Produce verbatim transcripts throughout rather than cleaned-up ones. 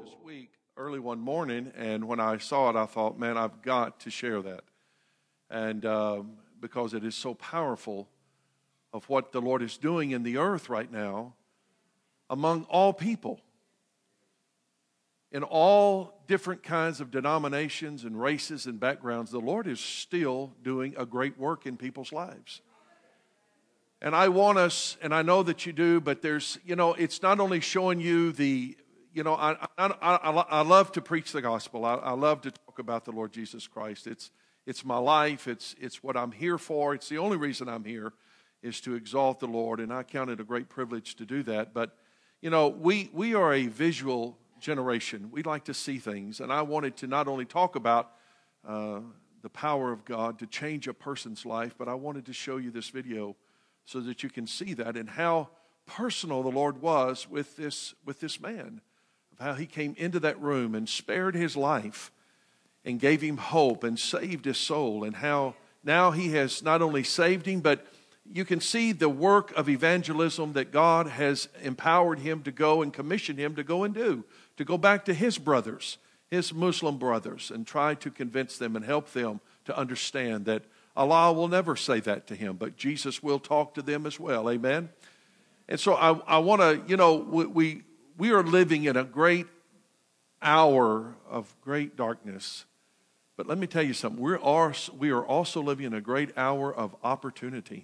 this week early one morning, and when I saw it, I thought, man, I've got to share that. And um, because it is so powerful of what the Lord is doing in the earth right now among all people, in all different kinds of denominations and races and backgrounds. The Lord is still doing a great work in people's lives. And I want us, and I know that you do, but there's, you know, it's not only showing you the, you know, I I, I, I love to preach the gospel. I, I love to talk about the Lord Jesus Christ. It's it's my life. It's it's what I'm here for. It's the only reason I'm here is to exalt the Lord, and I count it a great privilege to do that. But, you know, we we are a visual generation. We like to see things, and I wanted to not only talk about uh, the power of God to change a person's life, but I wanted to show you this video so that you can see that and how personal the Lord was with this with this man, of how he came into that room and spared his life and gave him hope and saved his soul, and how now he has not only saved him, but you can see the work of evangelism that God has empowered him to go and commissioned him to go and do, to go back to his brothers, his Muslim brothers, and try to convince them and help them to understand that Allah will never say that to him, but Jesus will talk to them as well. Amen? And so I, I want to, you know, we, we are living in a great hour of great darkness. But let me tell you something. We are, we are also living in a great hour of opportunity.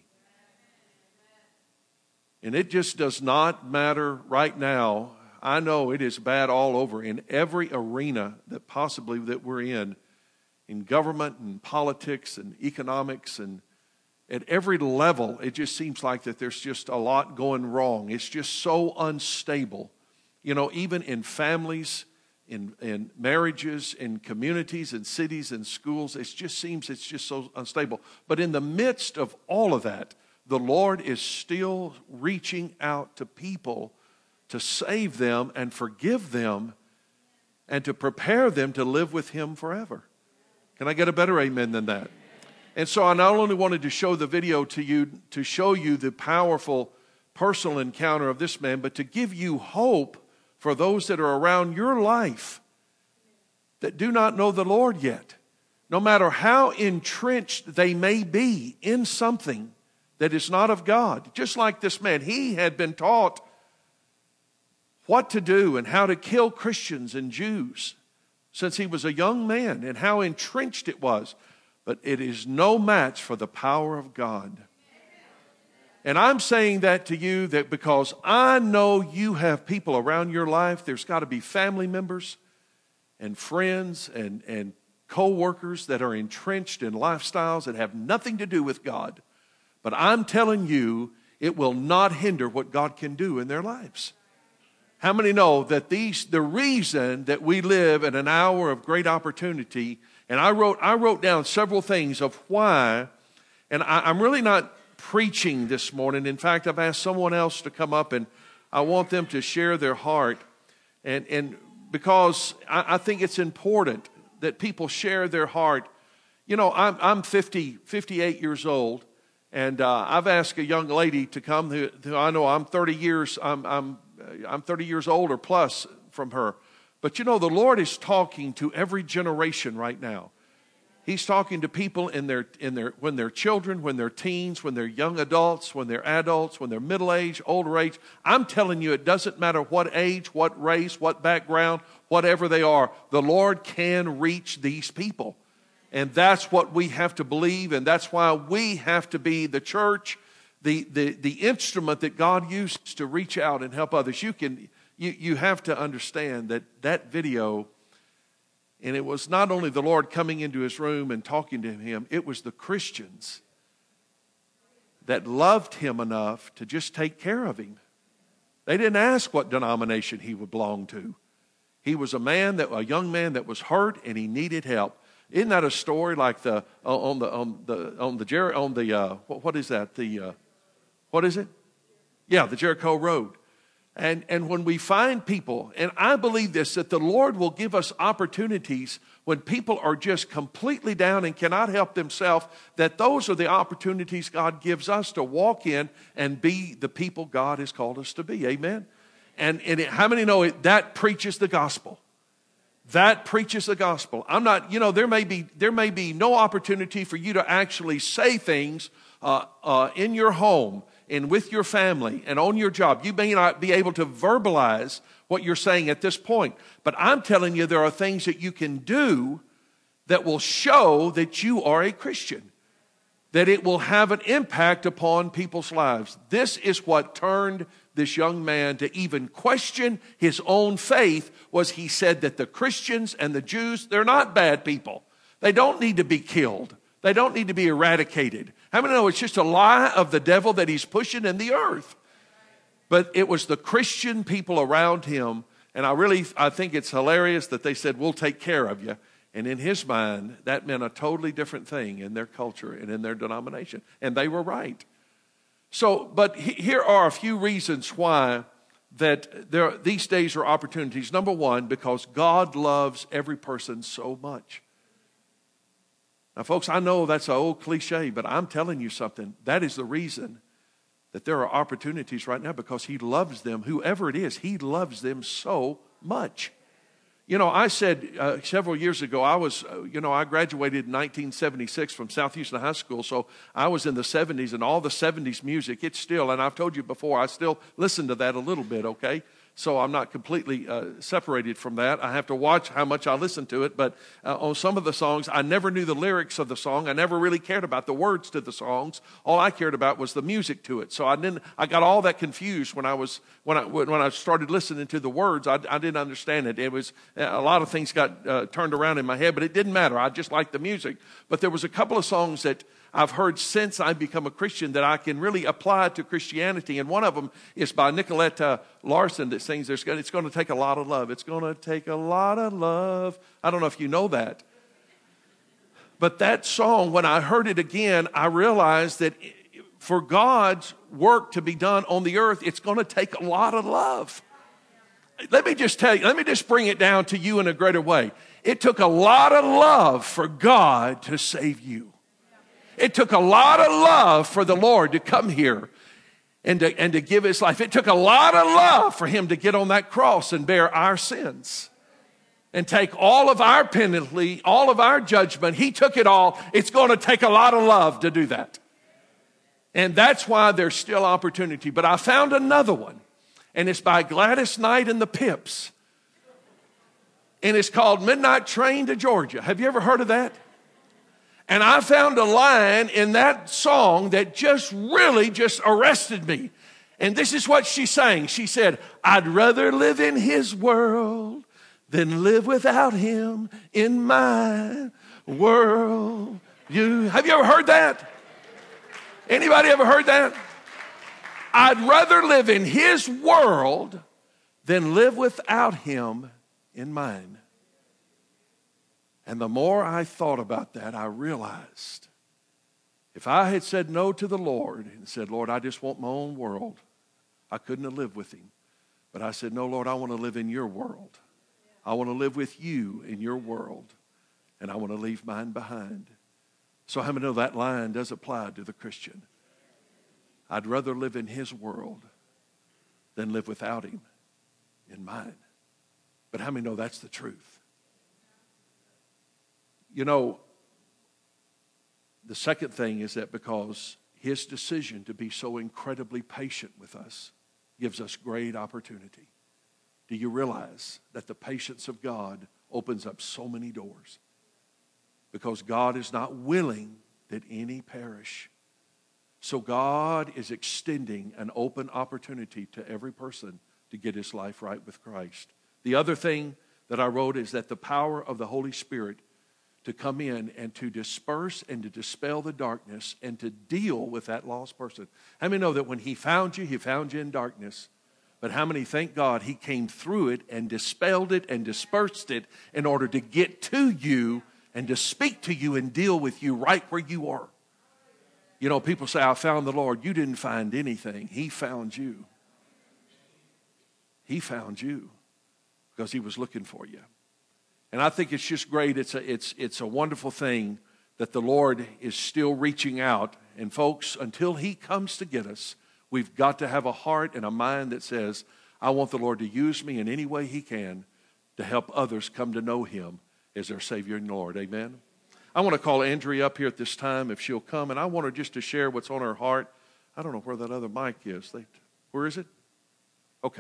And it just does not matter right now. I know it is bad all over in every arena that possibly that we're in, in government and politics and economics, and at every level, it just seems like that there's just a lot going wrong. It's just so unstable. You know, even in families, in, in marriages, in communities, in cities, in schools, it just seems it's just so unstable. But in the midst of all of that, the Lord is still reaching out to people to save them and forgive them and to prepare them to live with Him forever. Can I get a better amen than that? And so I not only wanted to show the video to you, to show you the powerful personal encounter of this man, but to give you hope for those that are around your life that do not know the Lord yet. No matter how entrenched they may be in something that is not of God. Just like this man, he had been taught what to do and how to kill Christians and Jews since he was a young man, and how entrenched it was. But it is no match for the power of God. And I'm saying that to you that because I know you have people around your life. There's got to be family members and friends and, and co-workers that are entrenched in lifestyles that have nothing to do with God. But I'm telling you, it will not hinder what God can do in their lives. How many know that these the reason that we live in an hour of great opportunity, and I wrote I wrote down several things of why, and I, I'm really not preaching this morning. In fact, I've asked someone else to come up, and I want them to share their heart, and and because I, I think it's important that people share their heart. You know, I'm I'm fifty, fifty-eight years old. And uh, I've asked a young lady to come who, who I know I'm thirty years, I'm, I'm, I'm thirty years old or plus from her. But you know, the Lord is talking to every generation right now. He's talking to people in their, in their, when they're children, when they're teens, when they're young adults, when they're adults, when they're middle age, older age. I'm telling you, it doesn't matter what age, what race, what background, whatever they are. The Lord can reach these people. And that's what we have to believe, and that's why we have to be the church, the, the, the instrument that God uses to reach out and help others. You can you, you have to understand that that video, and it was not only the Lord coming into his room and talking to him, it was the Christians that loved him enough to just take care of him. They didn't ask what denomination he would belong to. He was a man, that a young man that was hurt, and he needed help. Isn't that a story like the on the on the on the Jer- on the uh, what, what is that the uh, what is it? Yeah, the Jericho Road. And and when we find people, and I believe this, that the Lord will give us opportunities when people are just completely down and cannot help themselves. That those are the opportunities God gives us to walk in and be the people God has called us to be. Amen. And and it, how many know it, that preaches the gospel? that preaches the gospel. I'm not, you know, there may be there may be no opportunity for you to actually say things uh, uh, in your home and with your family and on your job. You may not be able to verbalize what you're saying at this point, but I'm telling you there are things that you can do that will show that you are a Christian, that it will have an impact upon people's lives. This is what turned this young man to even question his own faith, was he said that the Christians and the Jews, they're not bad people. They don't need to be killed. They don't need to be eradicated. How many know it's just a lie of the devil that he's pushing in the earth? But it was the Christian people around him, and I really, I think it's hilarious that they said, we'll take care of you. And in his mind, that meant a totally different thing in their culture and in their denomination. And they were right. So, but he, here are a few reasons why that there, these days are opportunities. Number one, because God loves every person so much. Now, folks, I know that's an old cliche, but I'm telling you something. That is the reason that there are opportunities right now, because he loves them. Whoever it is, he loves them so much. You know, I said uh, several years ago, I was, uh, you know, I graduated in nineteen seventy-six from South Houston High School, so I was in the seventies, and all the seventies music, it's still, and I've told you before, I still listen to that a little bit, okay? So I'm not completely uh, separated from that. I have to watch how much I listen to it, but uh, on some of the songs, I never knew the lyrics of the song. I never really cared about the words to the songs. All I cared about was the music to it. So I didn't. I got all that confused when I was when I when I started listening to the words. I, I didn't understand it. It was a lot of things got uh, turned around in my head, but it didn't matter. I just liked the music. But there was a couple of songs that I've heard since I've become a Christian that I can really apply to Christianity. And one of them is by Nicoletta Larson that sings, There's, it's going to take a lot of love. It's going to take a lot of love. I don't know if you know that. But that song, when I heard it again, I realized that for God's work to be done on the earth, it's going to take a lot of love. Let me just tell you, let me just bring it down to you in a greater way. It took a lot of love for God to save you. It took a lot of love for the Lord to come here and to, and to give his life. It took a lot of love for him to get on that cross and bear our sins and take all of our penalty, all of our judgment. He took it all. It's going to take a lot of love to do that. And that's why there's still opportunity. But I found another one, and it's by Gladys Knight and the Pips. And it's called Midnight Train to Georgia. Have you ever heard of that? And I found a line in that song that just really just arrested me. And this is what she sang. She said, I'd rather live in his world than live without him in my world. You, have you ever heard that? Anybody ever heard that? I'd rather live in his world than live without him in mine. And the more I thought about that, I realized if I had said no to the Lord and said, Lord, I just want my own world, I couldn't have lived with him. But I said, no, Lord, I want to live in your world. I want to live with you in your world, and I want to leave mine behind. So how many know that line does apply to the Christian? I'd rather live in his world than live without him in mine. But how many know that's the truth? You know, the second thing is that because his decision to be so incredibly patient with us gives us great opportunity. Do you realize that the patience of God opens up so many doors? Because God is not willing that any perish. So God is extending an open opportunity to every person to get his life right with Christ. The other thing that I wrote is that the power of the Holy Spirit to come in and to disperse and to dispel the darkness and to deal with that lost person. How many know that when he found you, he found you in darkness? But how many thank God he came through it and dispelled it and dispersed it in order to get to you and to speak to you and deal with you right where you are? You know, people say, I found the Lord. You didn't find anything. He found you. He found you because he was looking for you. And I think it's just great. It's a, it's, it's a wonderful thing that the Lord is still reaching out. And folks, until he comes to get us, we've got to have a heart and a mind that says, I want the Lord to use me in any way he can to help others come to know him as their Savior and Lord. Amen. I want to call Andrea up here at this time if she'll come, and I want her just to share what's on her heart. I don't know where that other mic is. They, where is it? Okay.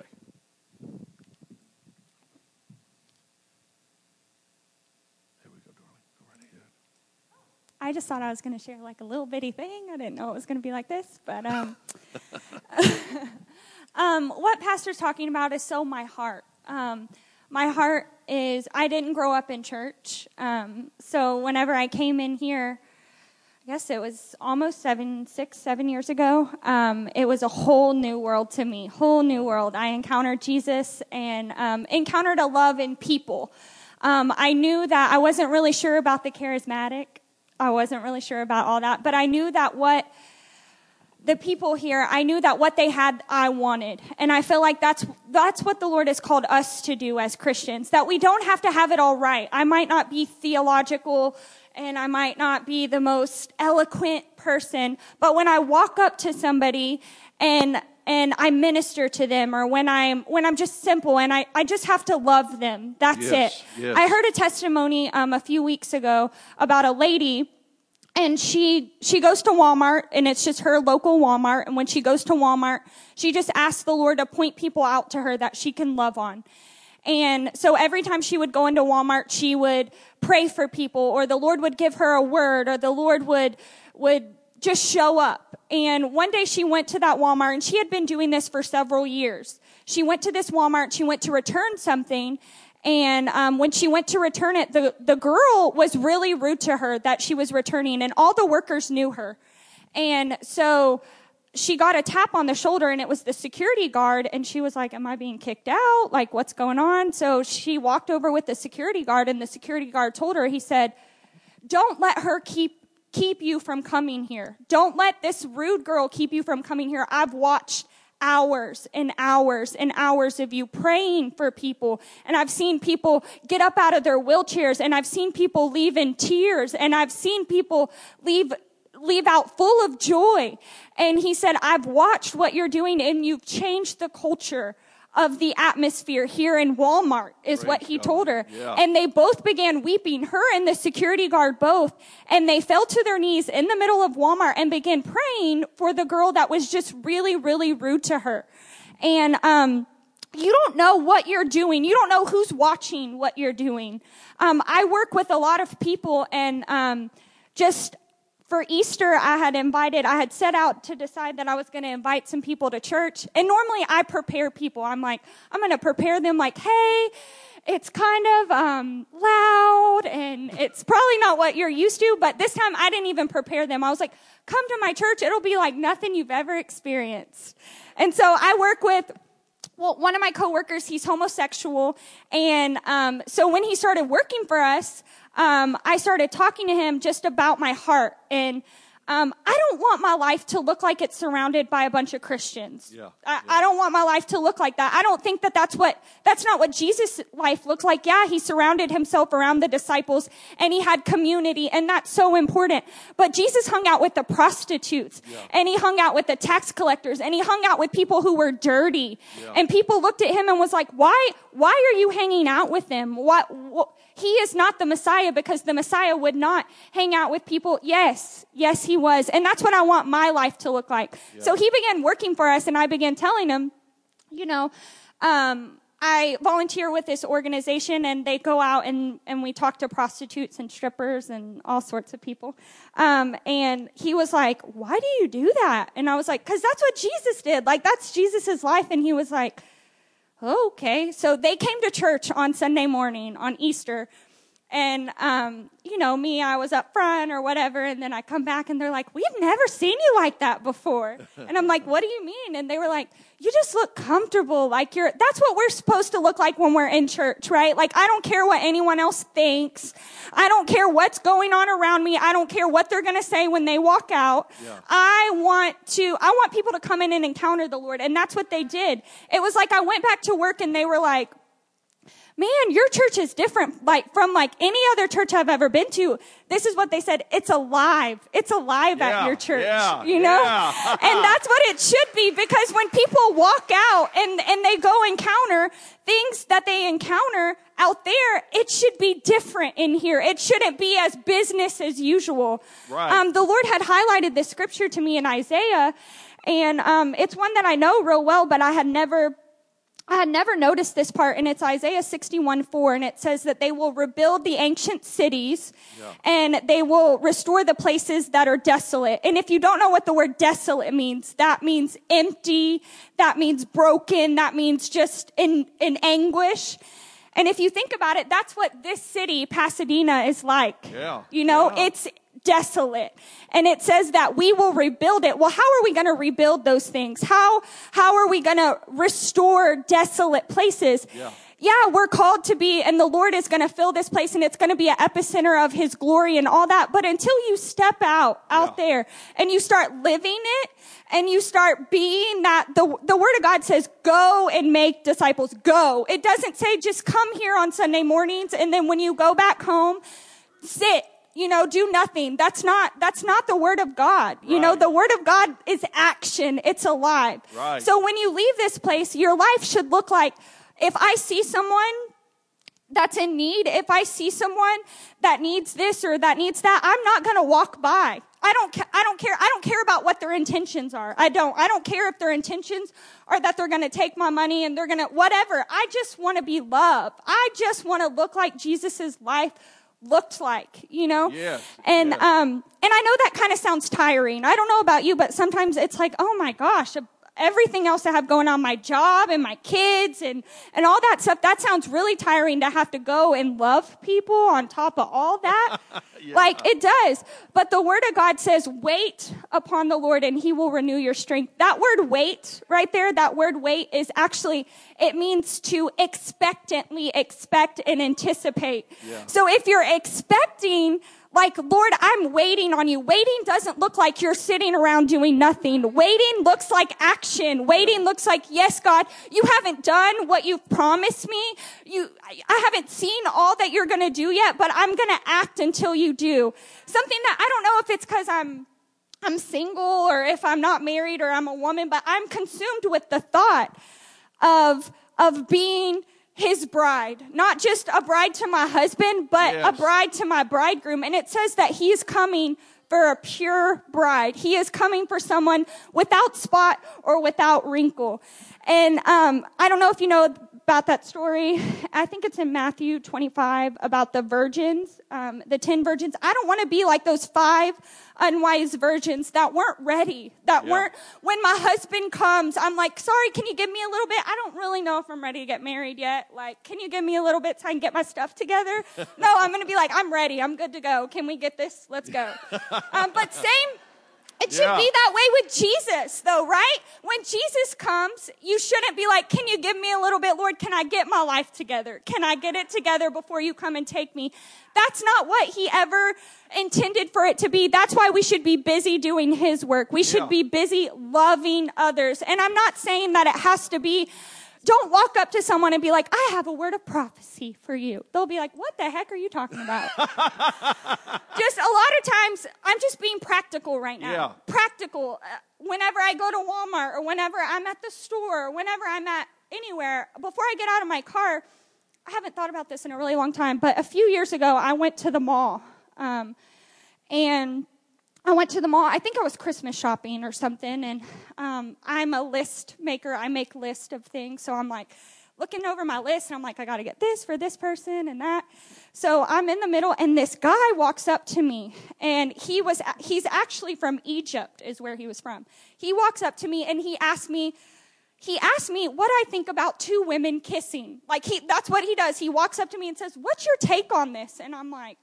Here we go, darling. Go right ahead. I just thought I was going to share like a little bitty thing. I didn't know it was going to be like this, but um, um, what Pastor's talking about is so my heart. Um, my heart is, I didn't grow up in church, um, so whenever I came in here, I guess it was almost seven, six, seven years ago, um, it was a whole new world to me, whole new world. I encountered Jesus and um, encountered a love in people. Um, I knew that I wasn't really sure about the charismatic. I wasn't really sure about all that, but I knew that what the people here, I knew that what they had, I wanted. And I feel like that's that's what the Lord has called us to do as Christians, that we don't have to have it all right. I might not be theological, and I might not be the most eloquent person, but when I walk up to somebody and and I minister to them, or when I'm when I'm just simple and I, I just have to love them. That's yes, it. Yes. I heard a testimony um, a few weeks ago about a lady. And she, she goes to Walmart, and it's just her local Walmart. And when she goes to Walmart, she just asks the Lord to point people out to her that she can love on. And so every time she would go into Walmart, she would pray for people, or the Lord would give her a word, or the Lord would, would just show up. And one day she went to that Walmart, and she had been doing this for several years. She went to this Walmart, she went to return something. And um, when she went to return it, the, the girl was really rude to her that she was returning, and all the workers knew her. And so she got a tap on the shoulder, and it was the security guard, and she was like, am I being kicked out? Like, what's going on? So she walked over with the security guard, and the security guard told her, he said, don't let her keep keep you from coming here. Don't let this rude girl keep you from coming here. I've watched hours and hours and hours of you praying for people. And I've seen people get up out of their wheelchairs, and I've seen people leave in tears, and I've seen people leave leave out full of joy. And he said, I've watched what you're doing, and you've changed the culture of the atmosphere here in Walmart, is Praise what he God. told her. Yeah. And they both began weeping, her and the security guard both, and they fell to their knees in the middle of Walmart and began praying for the girl that was just really, really rude to her. And um you don't know what you're doing. You don't know who's watching what you're doing. Um I work with a lot of people, and um just for Easter, I had invited, I had set out to decide that I was going to invite some people to church. And normally I prepare people. I'm like, I'm going to prepare them like, hey, it's kind of um, loud, and it's probably not what you're used to. But this time I didn't even prepare them. I was like, come to my church. It'll be like nothing you've ever experienced. And so I work with, well, one of my coworkers, he's homosexual. And um, so when he started working for us, Um, I started talking to him just about my heart. And um, I don't want my life to look like it's surrounded by a bunch of Christians. Yeah, I, yeah. I don't want my life to look like that. I don't think that that's what, that's not what Jesus' life looks like. Yeah, he surrounded himself around the disciples, and he had community, and that's so important. But Jesus hung out with the prostitutes, Yeah. and he hung out with the tax collectors, and he hung out with people who were dirty. Yeah. And people looked at him and was like, why, why are you hanging out with them? What, what He is not the Messiah, because the Messiah would not hang out with people. Yes, yes, he was. And that's what I want my life to look like. Yeah. So he began working for us, and I began telling him, you know, um, I volunteer with this organization, and they go out and, and we talk to prostitutes and strippers and all sorts of people. Um, and he was like, why do you do that? And I was like, because that's what Jesus did. Like, that's Jesus's life. And he was like, okay. So they came to church on Sunday morning on Easter, and, um, you know, me, I was up front or whatever, and then I come back, and they're like, we've never seen you like that before. And I'm like, what do you mean? And they were like, you just look comfortable. Like, you're, that's what we're supposed to look like when we're in church, right? Like, I don't care what anyone else thinks. I don't care what's going on around me. I don't care what they're going to say when they walk out. Yeah. I want to, I want people to come in and encounter the Lord. And that's what they did. It was like I went back to work, and they were like, man, your church is different, like, from, like, any other church I've ever been to. This is what they said. It's alive. It's alive yeah, at your church, yeah, you know? Yeah. And that's what it should be, because when people walk out and, and they go encounter things that they encounter out there, it should be different in here. It shouldn't be as business as usual. Right. Um, the Lord had highlighted this scripture to me in Isaiah, and um, it's one that I know real well, but I had never I had never noticed this part, and it's Isaiah sixty-one four, and it says that they will rebuild the ancient cities, yeah. and they will restore the places that are desolate. And if you don't know what the word desolate means, that means empty, that means broken, that means just in, in anguish. And if you think about it, that's what this city, Pasadena, is like. Yeah. You know, yeah. it's desolate. And it says that we will rebuild it. Well, how are we going to rebuild those things? How, how are we going to restore desolate places? Yeah. Yeah, we're called to be, and the Lord is going to fill this place, and it's going to be an epicenter of his glory and all that. But until you step out, out yeah. there, and you start living it, and you start being that, the, the word of God says, go and make disciples. Go. It doesn't say just come here on Sunday mornings, and then when you go back home, sit. You know, do nothing. That's not, that's not the word of God. You right. know, the word of God is action. It's alive. Right. So when you leave this place, your life should look like, if I see someone that's in need, if I see someone that needs this or that needs that, I'm not going to walk by. I don't, ca- I don't care. I don't care about what their intentions are. I don't, I don't care if their intentions are that they're going to take my money and they're going to, whatever. I just want to be loved. I just want to look like Jesus's life looked like, you know? Yes, and, yes. um, and I know that kind of sounds tiring. I don't know about you, but sometimes it's like, oh my gosh, everything else I have going on, my job and my kids and, and all that stuff, that sounds really tiring to have to go and love people on top of all that. yeah. Like, it does. But the word of God says, wait upon the Lord and he will renew your strength. That word wait right there, that word wait is actually, it means to expectantly expect and anticipate. Yeah. So if you're expecting, like, Lord, I'm waiting on you. Waiting doesn't look like you're sitting around doing nothing. Waiting looks like action. Waiting looks like, yes, God, you haven't done what you've promised me. You, I haven't seen all that you're going to do yet, but I'm going to act until you do. Something that I don't know if it's because I'm, I'm single or if I'm not married or I'm a woman, but I'm consumed with the thought of, of being his bride, not just a bride to my husband, but yes. a bride to my bridegroom. And it says that he's coming for a pure bride. He is coming for someone without spot or without wrinkle. And um, I don't know if you know about that story. I think it's in Matthew twenty-five about the virgins, um, the ten virgins. I don't want to be like those five unwise virgins that weren't ready, that yeah. weren't, when my husband comes, I'm like, sorry, can you give me a little bit? I don't really know if I'm ready to get married yet. Like, can you give me a little bit so I can get my stuff together? No, I'm going to be like, I'm ready. I'm good to go. Can we get this? Let's go. Um, but same, it should yeah. be that way with Jesus, though, right? When Jesus comes, you shouldn't be like, can you give me a little bit, Lord? Can I get my life together? Can I get it together before you come and take me? That's not what he ever intended for it to be. That's why we should be busy doing his work. We should yeah. be busy loving others. And I'm not saying that it has to be, don't walk up to someone and be like, I have a word of prophecy for you. They'll be like, what the heck are you talking about? Just a lot of times, I'm just being practical right now. Yeah. Practical. Uh, whenever I go to Walmart or whenever I'm at the store or whenever I'm at anywhere, before I get out of my car, I haven't thought about this in a really long time, but a few years ago, I went to the mall. Um, and I went to the mall. I think I was Christmas shopping or something, and um, I'm a list maker. I make lists of things, so I'm like looking over my list, and I'm like, I got to get this for this person and that. So I'm in the middle, and this guy walks up to me, and he was he's actually from Egypt, is where he was from. He walks up to me, and he asked me, he asked me what I think about two women kissing. Like, he that's what he does. He walks up to me and says, what's your take on this? And I'm like,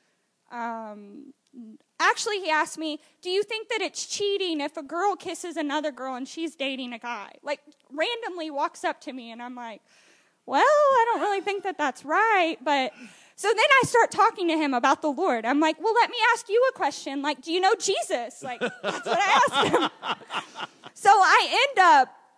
um... Actually, he asked me, do you think that it's cheating if a girl kisses another girl and she's dating a guy? Like, randomly walks up to me, and I'm like, well, I don't really think that that's right. But so then I start talking to him about the Lord. I'm like, well, let me ask you a question. Like, do you know Jesus? Like, that's what I asked him. So I end up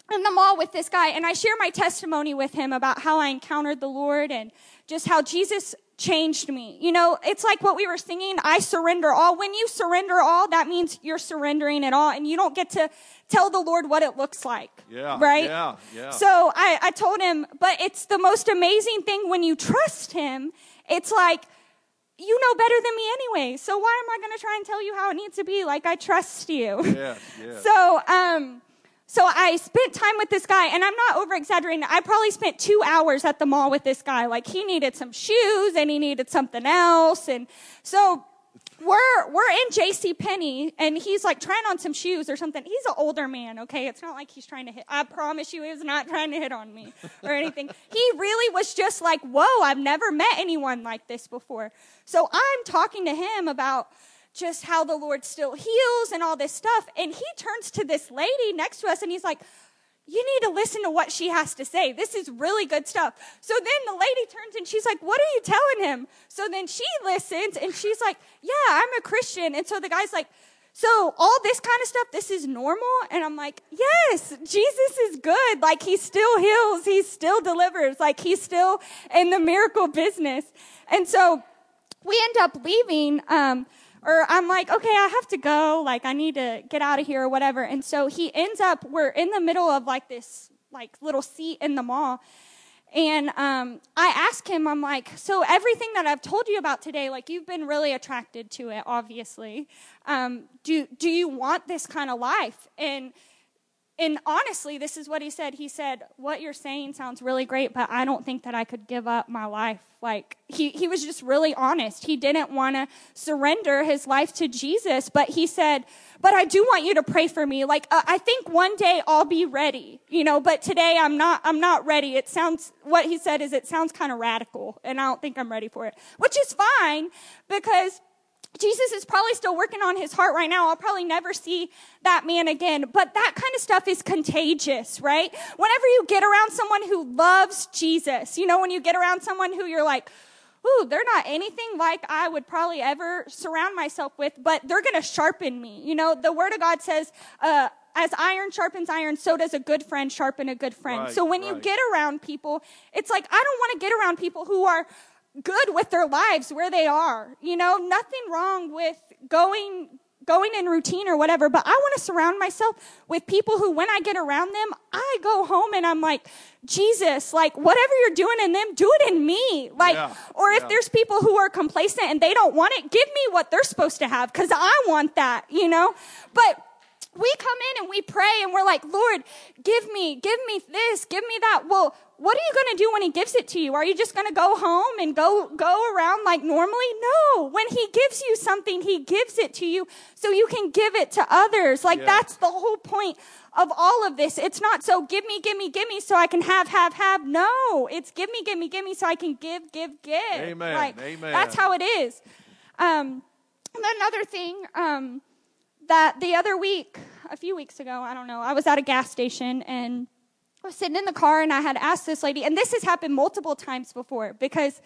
in the mall with this guy, and I share my testimony with him about how I encountered the Lord and just how Jesus changed me. You know, it's like what we were singing, I surrender all. When you surrender all, that means you're surrendering it all, and you don't get to tell the Lord what it looks like. Yeah, right? Yeah, yeah. So I, I told him, but it's the most amazing thing when you trust him. It's like, you know better than me anyway, so why am I going to try and tell you how it needs to be? Like, I trust you. Yes, yes. So, um... So I spent time with this guy, and I'm not over-exaggerating. I probably spent two hours at the mall with this guy. Like, he needed some shoes, and he needed something else. And so we're we're in JCPenney, and he's, like, trying on some shoes or something. He's an older man, okay? It's not like he's trying to hit. I promise you he was not trying to hit on me or anything. He really was just like, whoa, I've never met anyone like this before. So I'm talking to him about just how the Lord still heals and all this stuff. And he turns to this lady next to us and he's like, you need to listen to what she has to say. This is really good stuff. So then the lady turns and she's like, what are you telling him? So then she listens and she's like, yeah, I'm a Christian. And so the guy's like, so all this kind of stuff, this is normal? And I'm like, yes, Jesus is good. Like, he still heals. He still delivers. Like, he's still in the miracle business. And so we end up leaving, um, or I'm like, okay, I have to go. Like, I need to get out of here or whatever. And so he ends up, we're in the middle of like this, like little seat in the mall. And um, I ask him, I'm like, so everything that I've told you about today, like you've been really attracted to it, obviously. Um, do, do you want this kind of life? And And honestly, this is what he said. He said, what you're saying sounds really great, but I don't think that I could give up my life. Like, he, he was just really honest. He didn't want to surrender his life to Jesus, but he said, but I do want you to pray for me. Like, uh, I think one day I'll be ready, you know, but today I'm not, I'm not ready. It sounds, what he said is it sounds kind of radical, and I don't think I'm ready for it, which is fine because Jesus is probably still working on his heart right now. I'll probably never see that man again. But that kind of stuff is contagious, right? Whenever you get around someone who loves Jesus, you know, when you get around someone who you're like, ooh, they're not anything like I would probably ever surround myself with, but they're going to sharpen me. You know, the Word of God says, uh, as iron sharpens iron, so does a good friend sharpen a good friend. Right, so when right. you get around people, it's like, I don't want to get around people who are good with their lives where they are. You know, nothing wrong with going going in routine or whatever, but I want to surround myself with people who, when I get around them, I go home and I'm like, Jesus, like, whatever you're doing in them, do it in me. Like, yeah, or if yeah. there's people who are complacent and they don't want it, give me what they're supposed to have, because I want that, you know? But we come in and we pray and we're like, Lord, give me, give me this, give me that. Well, what are you going to do when he gives it to you? Are you just going to go home and go, go around like normally? No. When he gives you something, he gives it to you so you can give it to others. Like, yeah. that's the whole point of all of this. It's not so give me, give me, give me so I can have, have, have. No, it's give me, give me, give me so I can give, give, give. Amen. Like, Amen. that's how it is. Um, and then another thing, um, that the other week, a few weeks ago, I don't know, I was at a gas station and I was sitting in the car and I had asked this lady, and this has happened multiple times before, because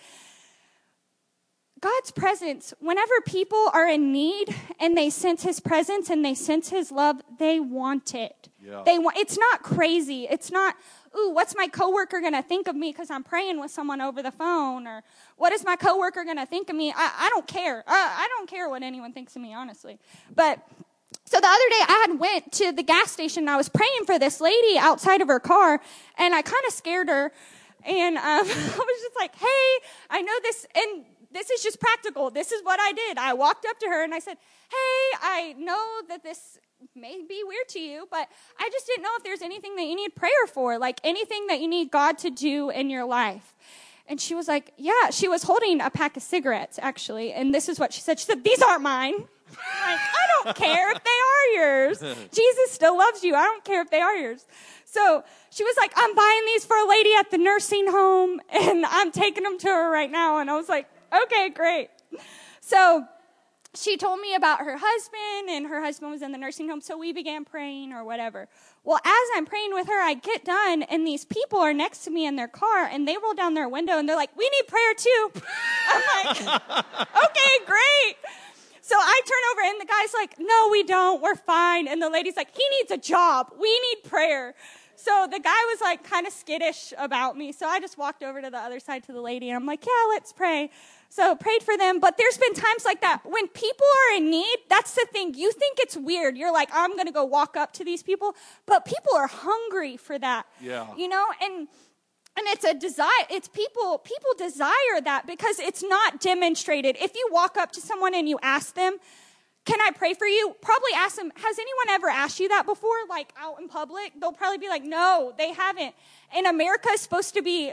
God's presence, whenever people are in need and they sense his presence and they sense his love, they want it. Yeah. They want. It's not crazy. It's not, ooh, what's my coworker going to think of me because I'm praying with someone over the phone? Or what is my coworker going to think of me? I, I don't care. I, I don't care what anyone thinks of me, honestly. But so the other day I had went to the gas station and I was praying for this lady outside of her car, and I kind of scared her. And um, I was just like, hey, I know this, and this is just practical. This is what I did. I walked up to her and I said, hey, I know that this may be weird to you, but I just didn't know if there's anything that you need prayer for, like anything that you need God to do in your life. And she was like, yeah, she was holding a pack of cigarettes, actually. And this is what she said. She said, these aren't mine. Like, I don't care if they are yours. Jesus still loves you. I don't care if they are yours. So she was like, I'm buying these for a lady at the nursing home, and I'm taking them to her right now. And I was like, okay, great. So she told me about her husband, and her husband was in the nursing home, so we began praying or whatever. Well, as I'm praying with her, I get done, and these people are next to me in their car, and they roll down their window, and they're like, we need prayer too. I'm like, okay, great. So I turn over, and the guy's like, no, we don't. We're fine. And the lady's like, he needs a job. We need prayer. So the guy was like kind of skittish about me. So I just walked over to the other side to the lady and I'm like, yeah, let's pray. So prayed for them. But there's been times like that when people are in need. That's the thing. You think it's weird. You're like, I'm going to go walk up to these people. But people are hungry for that. Yeah. You know, and And it's a desire, it's people, people desire that because it's not demonstrated. If you walk up to someone and you ask them, can I pray for you? Probably ask them, has anyone ever asked you that before, like out in public? They'll probably be like, no, they haven't. And America is supposed to be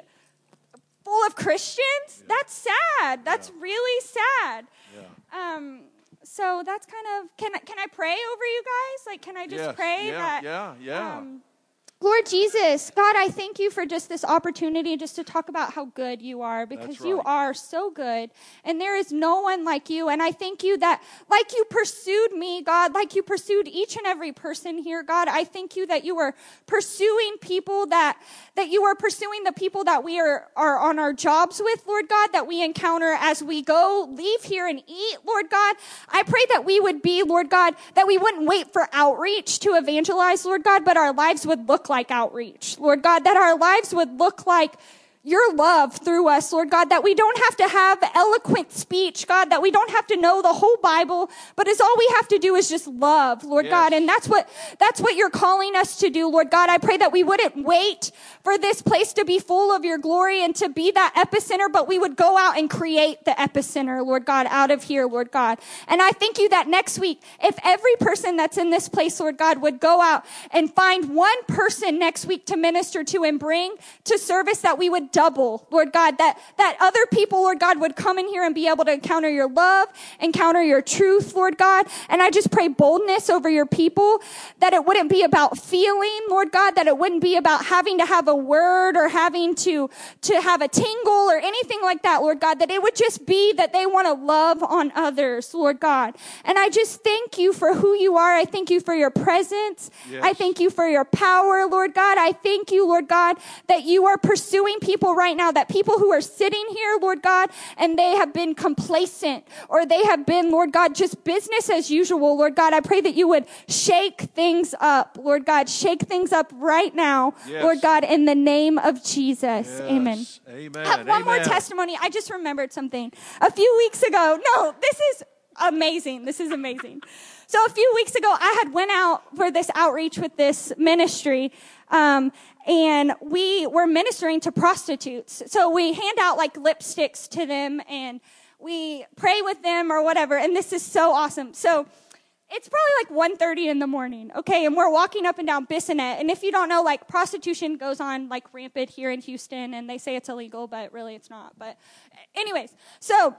full of Christians? Yeah. That's sad. That's yeah. really sad. Yeah. Um, so that's kind of, can, can I pray over you guys? Like, can I just yes. pray yeah, that? Yeah, yeah, um, Lord Jesus, God, I thank you for just this opportunity just to talk about how good you are, because right. you are so good, and there is no one like you. And I thank you that like you pursued me, God, like you pursued each and every person here, God, I thank you that you were pursuing people, that that you are pursuing the people that we are, are on our jobs with, Lord God, that we encounter as we go, leave here and eat, Lord God. I pray that we would be, Lord God, that we wouldn't wait for outreach to evangelize, Lord God, but our lives would look like outreach, Lord God, that our lives would look like your love through us, Lord God, that we don't have to have eloquent speech, God, that we don't have to know the whole Bible, but as all we have to do is just love, Lord yes. God, and that's what, that's what you're calling us to do, Lord God. I pray that we wouldn't wait for this place to be full of your glory and to be that epicenter, but we would go out and create the epicenter, Lord God, out of here, Lord God. And I thank you that next week, if every person that's in this place, Lord God, would go out and find one person next week to minister to and bring to service, that we would double, Lord God, that, that other people, Lord God, would come in here and be able to encounter your love, encounter your truth, Lord God. And I just pray boldness over your people, that it wouldn't be about feeling, Lord God, that it wouldn't be about having to have a word or having to, to have a tingle or anything like that, Lord God, that it would just be that they want to love on others, Lord God. And I just thank you for who you are. I thank you for your presence. Yes. I thank you for your power, Lord God. I thank you, Lord God, that you are pursuing people right now, that people who are sitting here, Lord God, and they have been complacent, or they have been, Lord God, just business as usual, Lord God, I pray that you would shake things up, Lord God, shake things up right now, yes. Lord God, in the name of Jesus. Yes. Amen. Amen. I have one Amen. more testimony. I just remembered something. A few weeks ago, no, this is amazing. This is amazing. So a few weeks ago, I had went out for this outreach with this ministry, um, and we were ministering to prostitutes. So we hand out like lipsticks to them, and we pray with them or whatever, and this is so awesome. So it's probably like one thirty in the morning, okay, and we're walking up and down Bissonnette, and if you don't know, like, prostitution goes on like rampant here in Houston, and they say it's illegal, but really it's not. But anyways, so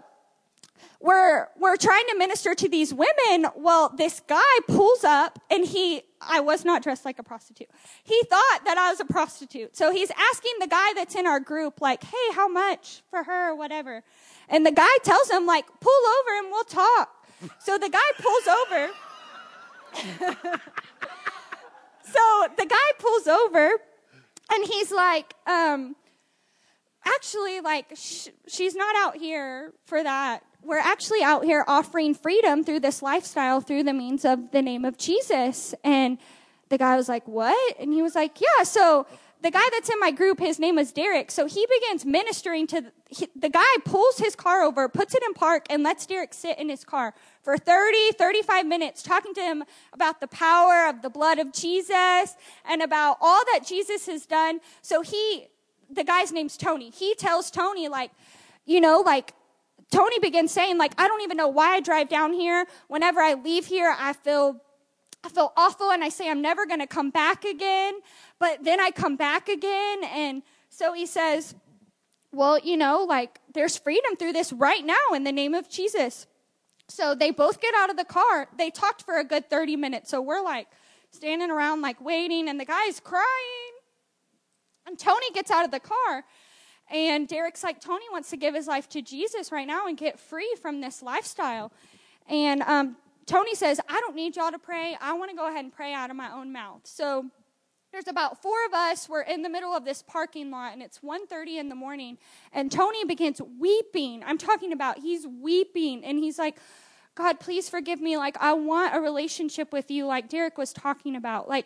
We're, we're trying to minister to these women. Well, this guy pulls up, and he, I was not dressed like a prostitute. He thought that I was a prostitute. So he's asking the guy that's in our group, like, hey, how much for her or whatever? And the guy tells him, like, pull over and we'll talk. So the guy pulls over. So the guy pulls over, and he's like, um, actually, like, sh- she's not out here for that. We're actually out here offering freedom through this lifestyle through the means of the name of Jesus. And the guy was like, what? And he was like, yeah. So the guy that's in my group, his name is Derek. So he begins ministering to the, he, the guy, pulls his car over, puts it in park, and lets Derek sit in his car for thirty, thirty-five minutes, talking to him about the power of the blood of Jesus and about all that Jesus has done. So he, the guy's name's Tony. He tells Tony, like, you know, like, Tony begins saying, like, I don't even know why I drive down here. Whenever I leave here, I feel, I feel awful, and I say I'm never going to come back again. But then I come back again, and so he says, well, you know, like, there's freedom through this right now in the name of Jesus. So they both get out of the car. They talked for a good thirty minutes. So we're, like, standing around, like, waiting, and the guy's crying. And Tony gets out of the car. And Derek's like, Tony wants to give his life to Jesus right now and get free from this lifestyle. And um, Tony says, I don't need y'all to pray. I want to go ahead and pray out of my own mouth. So there's about four of us. We're in the middle of this parking lot, and it's one thirty in the morning. And Tony begins weeping. I'm talking about he's weeping. And he's like, God, please forgive me. Like, I want a relationship with you, like Derek was talking about. Like,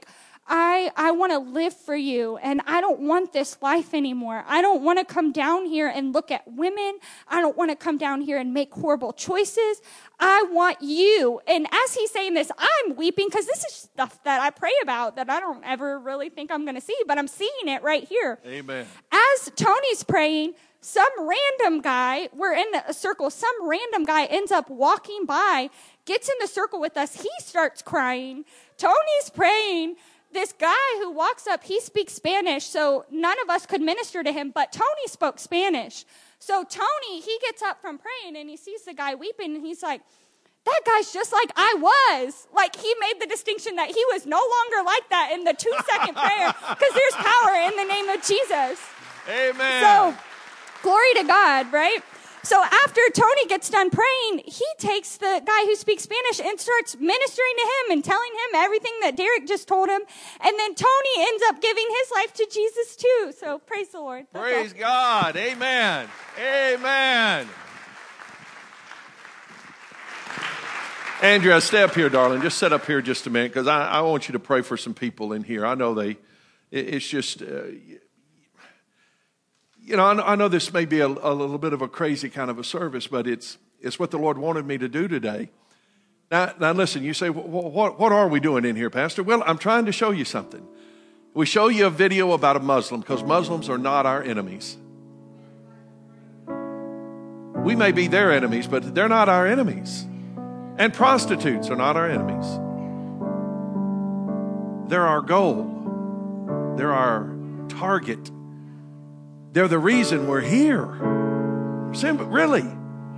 I, I want to live for you, and I don't want this life anymore. I don't want to come down here and look at women. I don't want to come down here and make horrible choices. I want you. And as he's saying this, I'm weeping because this is stuff that I pray about that I don't ever really think I'm going to see, but I'm seeing it right here. Amen. As Tony's praying, some random guy, we're in a circle, some random guy ends up walking by, gets in the circle with us. He starts crying. Tony's praying. This guy who walks up, he speaks Spanish, so none of us could minister to him, but Tony spoke Spanish. So Tony, he gets up from praying, and he sees the guy weeping, and he's like, that guy's just like I was. Like, he made the distinction that he was no longer like that in the two-second prayer, because there's power in the name of Jesus. Amen. So, glory to God, right? So after Tony gets done praying, he takes the guy who speaks Spanish and starts ministering to him and telling him everything that Derek just told him. And then Tony ends up giving his life to Jesus too. So praise the Lord. That's Praise all. God. Amen. Amen. Andrea, stay up here, darling. Just sit up here just a minute, because I, I want you to pray for some people in here. I know they, it, it's just... Uh, You know, I know, I know this may be a, a little bit of a crazy kind of a service, but it's it's what the Lord wanted me to do today. Now, now listen, you say, what, what are we doing in here, Pastor? Well, I'm trying to show you something. We show you a video about a Muslim, because Muslims are not our enemies. We may be their enemies, but they're not our enemies. And prostitutes are not our enemies. They're our goal. They're our target. They're the reason we're here. Simple, really.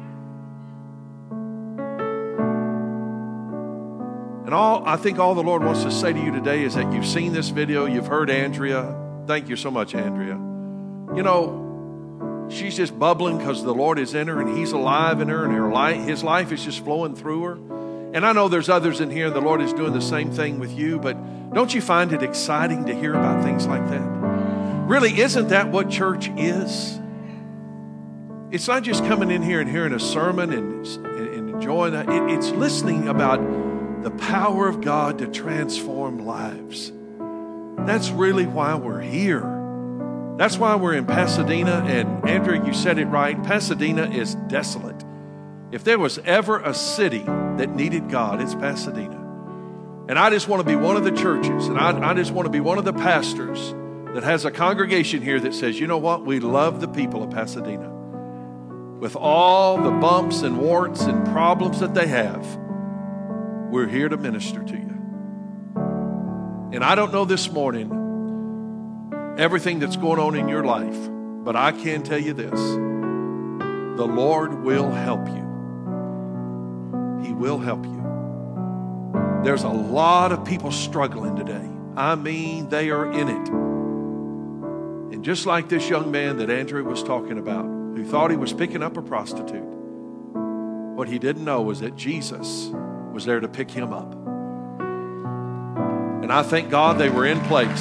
And all I think all the Lord wants to say to you today is that you've seen this video, you've heard Andrea. Thank you so much, Andrea. You know, she's just bubbling because the Lord is in her and He's alive in her, and her life, His life is just flowing through her. And I know there's others in here, and the Lord is doing the same thing with you, but don't you find it exciting to hear about things like that? Really, isn't that what church is? It's not just coming in here and hearing a sermon and, and enjoying that. It, it's listening about the power of God to transform lives. That's really why we're here. That's why we're in Pasadena. And Andrea, you said it right. Pasadena is desolate. If there was ever a city that needed God, it's Pasadena. And I just want to be one of the churches, and I, I just want to be one of the pastors that has a congregation here that says, you know what? We love the people of Pasadena. With all the bumps and warts and problems that they have, we're here to minister to you. And I don't know this morning everything that's going on in your life, but I can tell you this. The Lord will help you. He will help you. There's a lot of people struggling today. I mean, they are in it. And just like this young man that Andrew was talking about, who thought he was picking up a prostitute, what he didn't know was that Jesus was there to pick him up. And I thank God they were in place.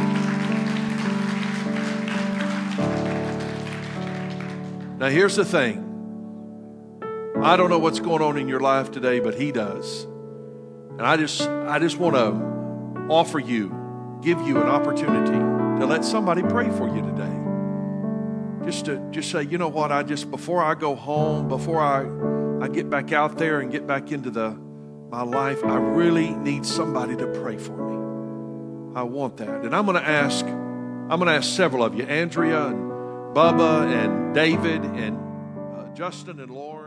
Now here's the thing. I don't know what's going on in your life today, but He does. And I just, I just want to offer you, give you an opportunity to let somebody pray for you today. Just to just say, you know what, I just, before I go home, before I, I get back out there and get back into the my life, I really need somebody to pray for me. I want that. And I'm going to ask, I'm going to ask several of you, Andrea and Bubba and David and uh, Justin and Lauren.